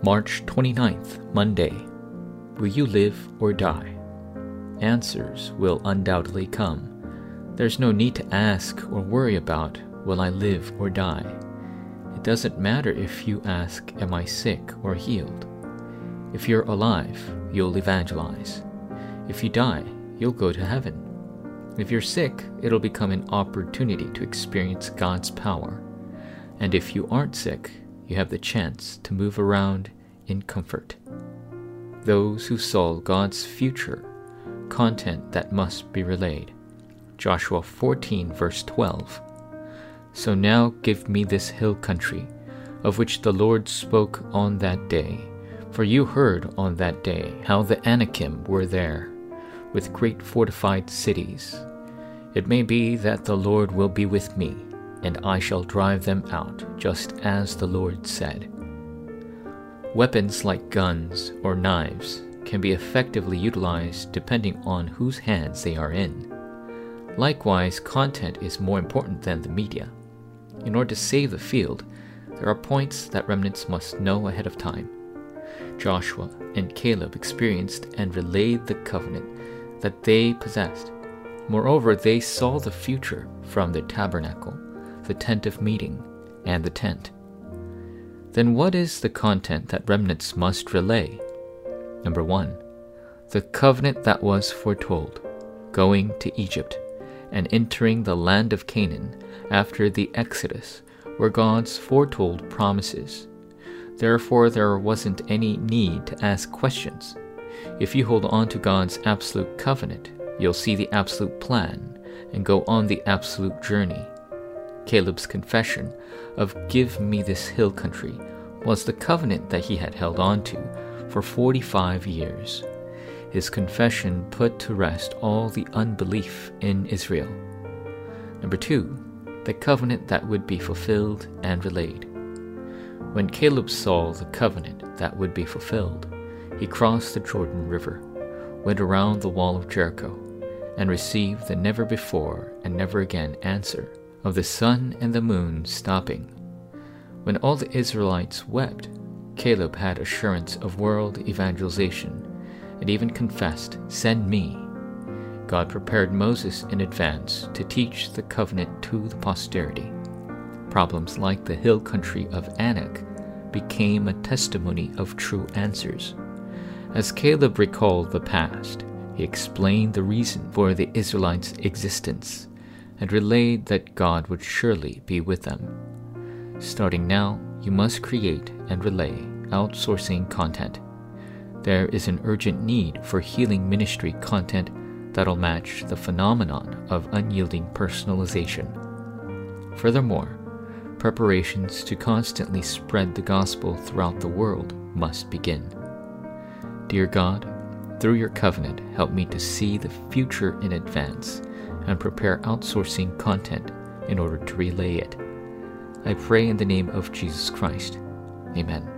March 29th, Monday. Will you live or die? Answers will undoubtedly come. There's no need to ask or worry about, will I live or die? It doesn't matter if you ask, am I sick or healed? If you're alive, you'll evangelize. If you die, you'll go to heaven. If you're sick, it'll become an opportunity to experience God's power. And if you aren't sick, you have the chance to move around in comfort. Those who saw God's future, content that must be relayed. Joshua 14 verse 12. So now give me this hill country, of which the Lord spoke on that day. For you heard on that day how the Anakim were there, with great fortified cities. It may be that the Lord will be with me, and I shall drive them out, just as the Lord said. Weapons like guns or knives can be effectively utilized depending on whose hands they are in. Likewise, content is more important than the media. In order to save the field, there are points that remnants must know ahead of time. Joshua and Caleb experienced and relayed the covenant that they possessed. Moreover, they saw the future from the tabernacle, the tent of meeting, and the tent. Then what is the content that remnants must relay? Number 1, the covenant that was foretold, going to Egypt and entering the land of Canaan after the Exodus were God's foretold promises. Therefore, there wasn't any need to ask questions. If you hold on to God's absolute covenant, you'll see the absolute plan and go on the absolute journey. Caleb's confession of "Give me this hill country" was the covenant that he had held on to for 45 years. His confession put to rest all the unbelief in Israel. Number 2, the covenant that would be fulfilled and relayed. When Caleb saw the covenant that would be fulfilled, he crossed the Jordan River, went around the wall of Jericho, and received the never before and never again answer of the sun and the moon stopping. When all the Israelites wept, Caleb had assurance of world evangelization and even confessed, "Send me." God prepared Moses in advance to teach the covenant to the posterity. Problems like the hill country of Anak became a testimony of true answers. As Caleb recalled the past, he explained the reason for the Israelites' existence and relayed that God would surely be with them. Starting now, you must create and relay outsourcing content. There is an urgent need for healing ministry content that'll match the phenomenon of unyielding personalization. Furthermore, preparations to constantly spread the gospel throughout the world must begin. Dear God, through your covenant, help me to see the future in advance and prepare outsourcing content in order to relay it. I pray in the name of Jesus Christ. Amen.